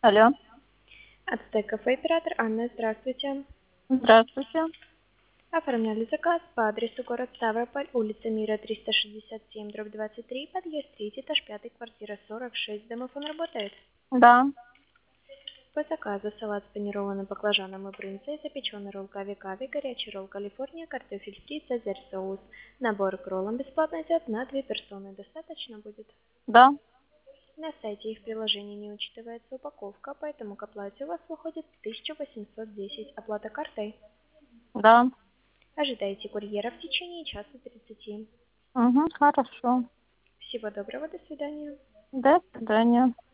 Алло, Ацтек кафе оператор Анна, здравствуйте. здравствуйте. Оформляли заказ по адресу город Ставрополь, улица Мира, 367, дробь 23, подъезд 3, этаж 5, квартира 46. Домофон работает. Да, По заказу салат с панированным баклажаном и брынзой, запеченная ролл кави-кави, горячий ролл Калифорния, картофель фри, цезарь соус. Набор к роллам бесплатно идет на 2 персоны. Достаточно будет? да. На сайте и в приложении не учитывается упаковка, поэтому к оплате у вас выходит 1810. Оплата картой. Да. Ожидайте курьера в течение часа 30. Угу, хорошо. Всего доброго, до свидания. До свидания.